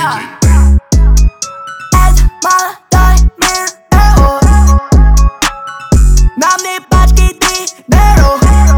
Это молодой мир, нам не пачки беру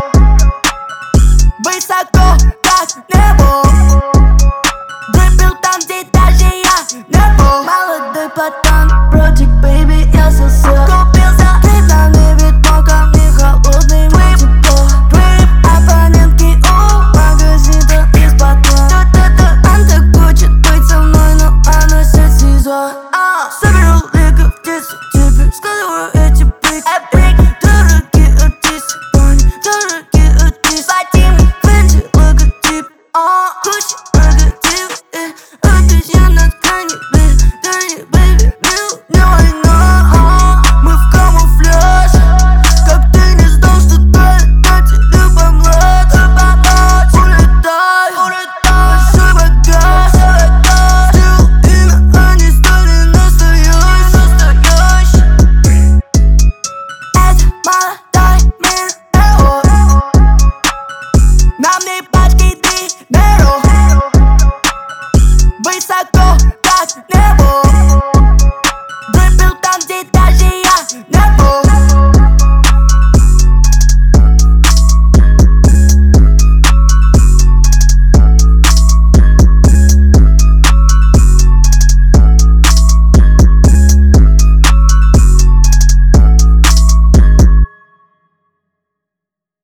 высоко, как небо. Выпил там, где даже я не был. Молодой пацан, Project Baby, я сосед. Купился клип на небе, но ко мне холодный мой тепло. Твои оппонентки у магазина из-под дна. Он так хочет быть со мной, но она сядь СИЗО. Соберу лига в детстве, теперь складываю эти брики. Дорогие артисты, дорогие артисты. Вадим, Фэнджи, логотип, Гуччи, логотип. Здесь я на ткани, baby, не война. Мы в камуфляже, как ты не знал, что ты помладше. Улетай, большой багаж. Сделал имя, они стали настоящие. Это молодой мир, нам не пачки беру высоко, как небо. Выпил там, где даже я не был.